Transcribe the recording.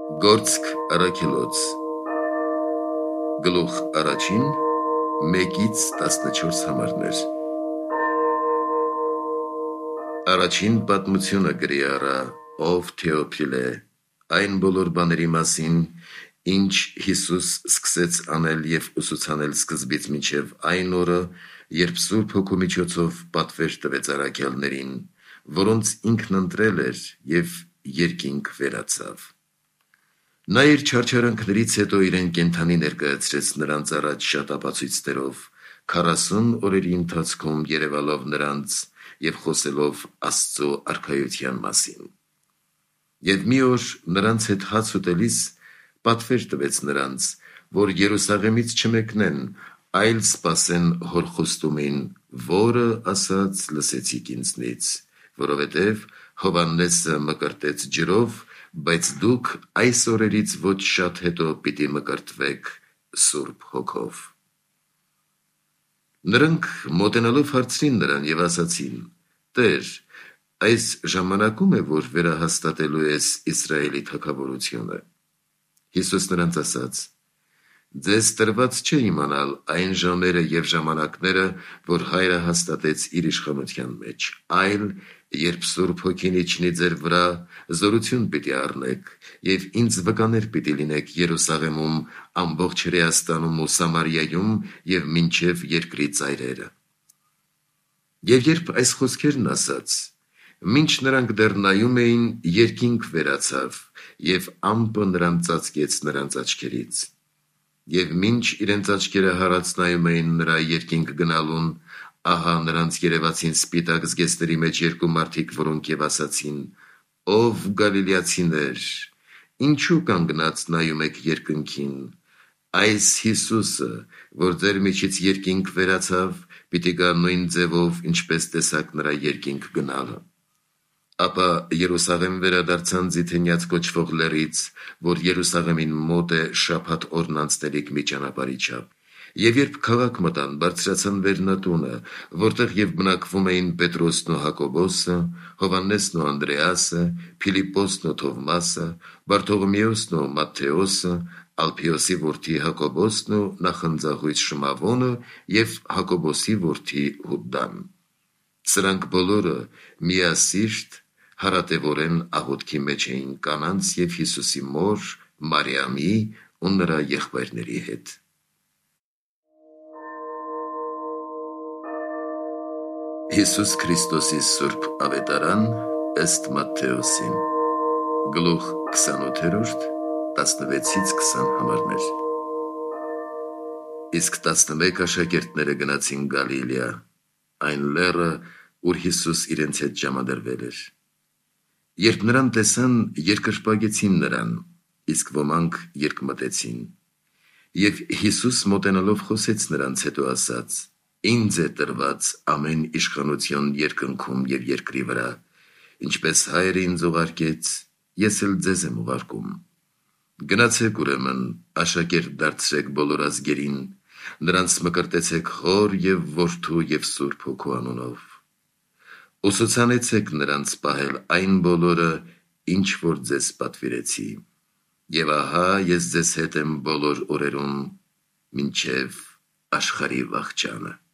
Գործք առաքելոց գլուխ առաջին 1-14 համարներ։ Առաջին պատմությունը գրի առա, ով Թեոփիլ է, այն բոլոր բաների մասին, ինչ Հիսուս սկսեց անել և ուսուցանել սկզբից մինչև այն օրը, երբ Սուրբ Հոգու միջոցով պատվեր տվեց առաքյալներին, որոնց ինքն ընտրել էր և երկինք վերացավ։ Նա իր չարչարանքներից հետո իրեն կենդանի ներկայացրեց նրանց առաջ շատ ապացույցներով, 40 օրերի ընթացքում երևալով նրանց և խոսելով Աստծո արքայության մասին։ Եվ մի օր նրանց հետ հաց ուտելիս պատվեր տվեց նրանց, որ Երուսաղեմից չմեկնեն, այլ սպասեն հոր խոստումին, որը ասաց լսեցիք ինձնից, որովհետև Հովհաննեսը մկրտեց ջրով, բայց դուք այս օրերից ոչ շատ հետո պիտի մկրտվեք Սուրբ Հոգով։ Նրանք մոտենալով հարցրին նրան և ասացին. «Տեր, այս ժամանակում է, որ վերահաստատելու ես Իսրայելի թագավորությունը»։ Հիսուս նրանց ասաց. «Ձեզ տրված չէ իմանալ այն ժամերը և ժամանակները, որ Հայրը հաստատեց իր իշխանության մեջ, այլ երբ Սուրբ Հոգին իջնի ձեր վրա, զորություն պիտի առնեք և ինձ վկաներ պիտի լինեք Երուսաղեմում, ամբողջ Հրեաստանում ու Սամարիայում և մինչև երկրի ծայրերը»։ Եվ երբ այս խոսքերն ասաց, մինչ նրանք դեռ նայում էին, երկինք վերացավ, և ամպը նրան ծածկեց նրանց աչքերից։ Եվ մինչ իրենց աչքերը հառած նայում էին նրա երկինք գնալուն, ահա նրանց երևացին սպիտակ զգեստների մեջ երկու մարդիկ, որոնք և ասացին. «Ով գալիլեացիներ, ինչու կանգնած նայում եք երկնքին, այս Հիսուսը, որ ձեր միջից երկինք վերացավ, պիտի գա նույն ձևով, ինչպես տեսաք նրա երկինք գնալը»։ Ապա Երուսաղեմ վերադարձան Ձիթենյաց կոչվող լեռից, որ Երուսաղեմին մոտ է շաբաթ օրն անցնելիք մի ճանապարհի չափ։ Եվ երբ քաղաք մտան, բարձրացան Վերնատունը, որտեղ և բնակվում էին Պետրոսն ու Հակոբոսը, Հովհաննեսն ու Անդրեասը, Փիլիպպոսն ու Թովմասը, Բարթողոմեոսն ու Մատթեոսը, Ալփիոսի որդի Հակոբոսն ու նախընձախույց Շմավոնը և Հակոբոսի որդի Հուդան։ Սրանք բոլորը միասիրտ հարատևորեն աղոթքի մեջ էին կանանց և Հիսուսի մոր Մարիամի ու նրա եղբայրների հետ։ Հիսուս Քրիստոսի Սուրբ Ավետարան ըստ Մատթեոսի գլուխ 28, 16-20 համարներ։ Իսկ 11 աշակերտները գնացին Գալիլեա, այն լեռը, ուր Հիսուս իրենց հետ ժամադրվել էր։ Երբ նրան տեսան, երկրպագեցին նրան, իսկ ոմանք երկմտեցին։ Եվ Հիսուս մոտենալով խոսեց նրանց, հետո ասաց. «Ինձ է տրված ամեն իշխանություն երկնքում և երկրի վրա, ինչպես Հայրը ինձ ուղարկեց, ես էլ ձեզ եմ ուղարկում։ Գնացեք ուրեմն, աշակերտ դարձրեք բոլոր ազգերին, նրանց մկրտեցեք Հոր և Որդու և Սուրբ Հոգու անունով։ Ուսուցանեցեք նրանց պահել այն բոլորը, ինչ որ ձեզ պատվիրեցի, և ահա ես ձեզ հետ եմ բոլոր օրերում, մինչև աշխարհի վախճանը»։